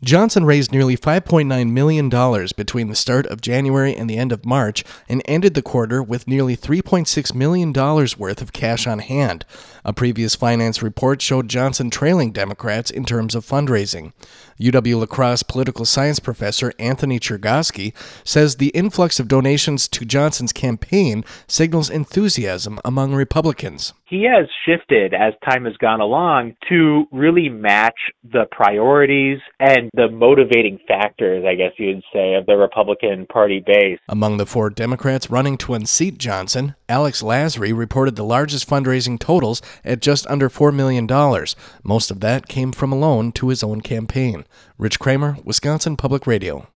Johnson raised nearly $5.9 million between the start of January and the end of March and ended the quarter with nearly $3.6 million worth of cash on hand. A previous finance report showed Johnson trailing Democrats in terms of fundraising. UW-La Crosse political science professor Anthony Chergosky says the influx of donations to Johnson's campaign signals enthusiasm among Republicans. He has shifted as time has gone along to really match the priorities and the motivating factors, I guess you'd say, of the Republican Party base. Among the four Democrats running to unseat Johnson, Alex Lasry reported the largest fundraising totals at just under $4 million. Most of that came from a loan to his own campaign. Rich Kramer, Wisconsin Public Radio.